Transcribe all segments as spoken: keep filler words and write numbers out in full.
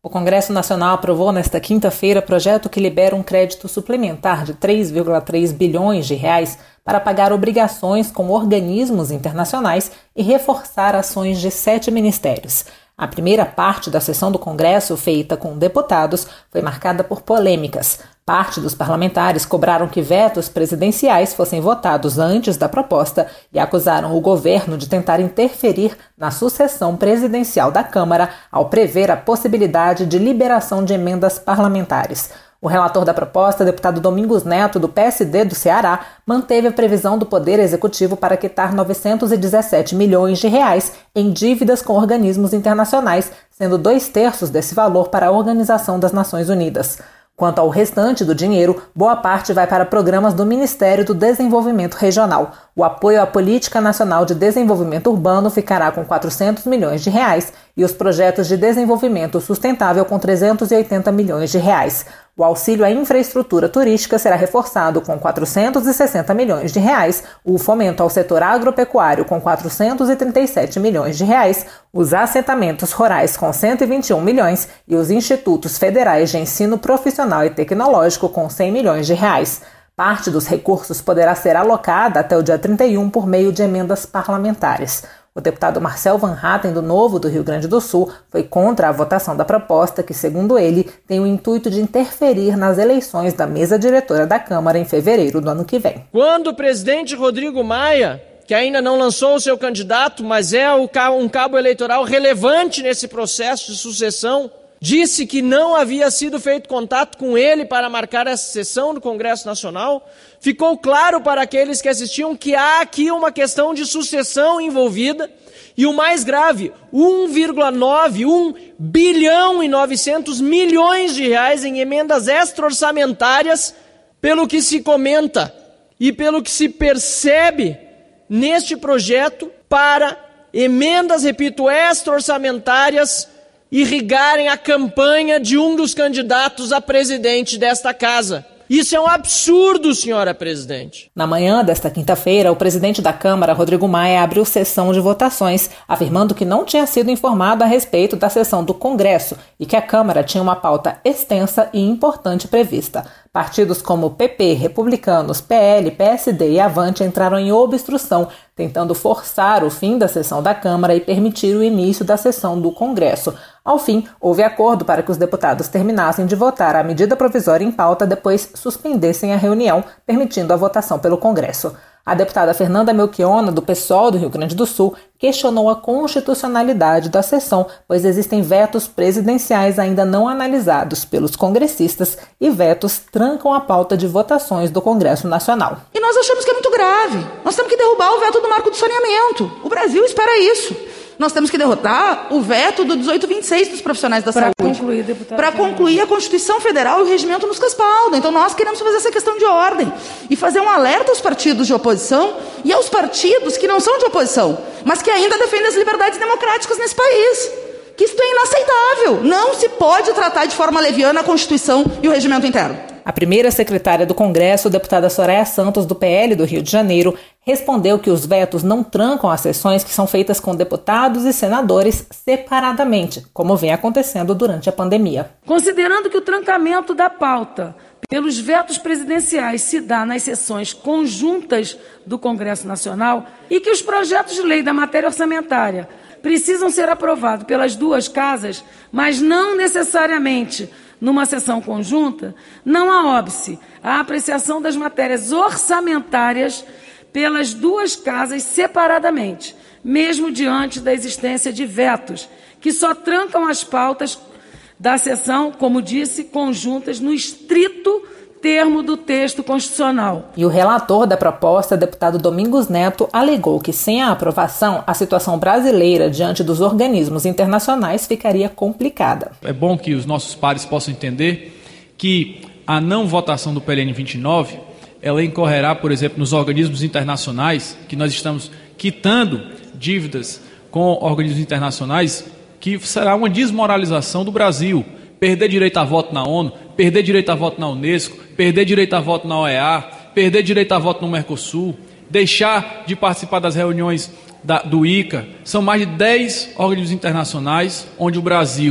O Congresso Nacional aprovou nesta quinta-feira projeto que libera um crédito suplementar de três vírgula três bilhões de reais para pagar obrigações com organismos internacionais e reforçar ações de sete ministérios. A primeira parte da sessão do Congresso, feita com deputados, foi marcada por polêmicas. Parte dos parlamentares cobraram que vetos presidenciais fossem votados antes da proposta e acusaram o governo de tentar interferir na sucessão presidencial da Câmara ao prever a possibilidade de liberação de emendas parlamentares. O relator da proposta, deputado Domingos Neto, do P S D do Ceará, manteve a previsão do Poder Executivo para quitar novecentos e dezessete milhões de reais em dívidas com organismos internacionais, sendo dois terços desse valor para a Organização das Nações Unidas. Quanto ao restante do dinheiro, boa parte vai para programas do Ministério do Desenvolvimento Regional. O apoio à Política Nacional de Desenvolvimento Urbano ficará com quatrocentos milhões de reais e os projetos de desenvolvimento sustentável com trezentos e oitenta milhões de reais. O auxílio à infraestrutura turística será reforçado com quatrocentos e sessenta milhões de reais, o fomento ao setor agropecuário com quatrocentos e trinta e sete milhões de reais, os assentamentos rurais com cento e vinte e um milhões e os institutos federais de ensino profissional e tecnológico com cem milhões de reais. Parte dos recursos poderá ser alocada até o dia trinta e um por meio de emendas parlamentares. O deputado Marcel Van Hatten, do Novo do Rio Grande do Sul, foi contra a votação da proposta que, segundo ele, tem o intuito de interferir nas eleições da mesa diretora da Câmara em fevereiro do ano que vem. Quando o presidente Rodrigo Maia, que ainda não lançou o seu candidato, mas é um cabo eleitoral relevante nesse processo de sucessão, disse que não havia sido feito contato com ele para marcar essa sessão do Congresso Nacional, ficou claro para aqueles que assistiam que há aqui uma questão de sucessão envolvida e o mais grave, um vírgula nove, um bilhão e novecentos milhões de reais em emendas extra-orçamentárias, pelo que se comenta e pelo que se percebe neste projeto para emendas, repito, extra-orçamentárias irrigarem a campanha de um dos candidatos a presidente desta casa. Isso é um absurdo, senhora presidente. Na manhã desta quinta-feira, o presidente da Câmara, Rodrigo Maia, abriu sessão de votações, afirmando que não tinha sido informado a respeito da sessão do Congresso e que a Câmara tinha uma pauta extensa e importante prevista. Partidos como P P, Republicanos, P L, P S D e Avante entraram em obstrução, tentando forçar o fim da sessão da Câmara e permitir o início da sessão do Congresso. Ao fim, houve acordo para que os deputados terminassem de votar a medida provisória em pauta, depois suspendessem a reunião, permitindo a votação pelo Congresso. A deputada Fernanda Melchiona, do PSOL do Rio Grande do Sul, questionou a constitucionalidade da sessão, pois existem vetos presidenciais ainda não analisados pelos congressistas e vetos trancam a pauta de votações do Congresso Nacional. E nós achamos que é muito grave. Nós temos que derrubar o veto do marco do saneamento. O Brasil espera isso. Nós temos que derrotar o veto do dezoito vinte e seis dos profissionais da saúde. Para concluir, a Constituição Federal e o regimento nos respaldam. Então nós queremos fazer essa questão de ordem e fazer um alerta aos partidos de oposição e aos partidos que não são de oposição, mas que ainda defendem as liberdades democráticas nesse país. Que isso é inaceitável. Não se pode tratar de forma leviana a Constituição e o regimento interno. A primeira secretária do Congresso, deputada Soraya Santos, do P L do Rio de Janeiro, respondeu que os vetos não trancam as sessões que são feitas com deputados e senadores separadamente, como vem acontecendo durante a pandemia. Considerando que o trancamento da pauta pelos vetos presidenciais se dá nas sessões conjuntas do Congresso Nacional e que os projetos de lei da matéria orçamentária precisam ser aprovados pelas duas casas, mas não necessariamente numa sessão conjunta, não há óbice a apreciação das matérias orçamentárias pelas duas casas separadamente, mesmo diante da existência de vetos, que só trancam as pautas da sessão, como disse, conjuntas no estrito termo do texto constitucional. E o relator da proposta, deputado Domingos Neto, alegou que sem a aprovação, a situação brasileira diante dos organismos internacionais ficaria complicada. É bom que os nossos pares possam entender que a não votação do P L N vinte e nove, ela incorrerá, por exemplo, nos organismos internacionais, que nós estamos quitando dívidas com organismos internacionais, que será uma desmoralização do Brasil. Perder direito a voto na ONU, perder direito a voto na Unesco, perder direito a voto na O E A, perder direito a voto no Mercosul, deixar de participar das reuniões da, do I C A. São mais de dez organismos internacionais onde o Brasil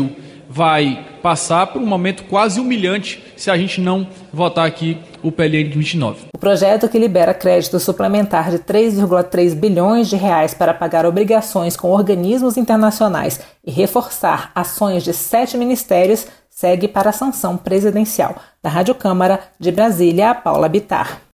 vai passar por um momento quase humilhante se a gente não votar aqui o P L N vinte e nove. O projeto, que libera crédito suplementar de três vírgula três bilhões de reais para pagar obrigações com organismos internacionais e reforçar ações de sete ministérios, segue para a sanção presidencial. Da Rádio Câmara de Brasília, Paula Bittar.